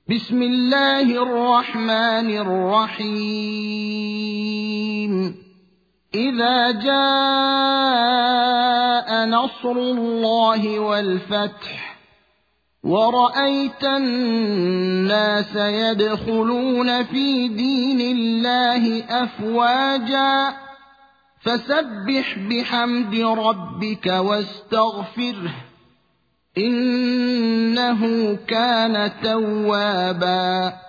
بسم الله الرحمن الرحيم إذا جاء نصر الله والفتح ورأيت الناس يدخلون في دين الله أفواجا فسبح بحمد ربك واستغفره إنه كان توابا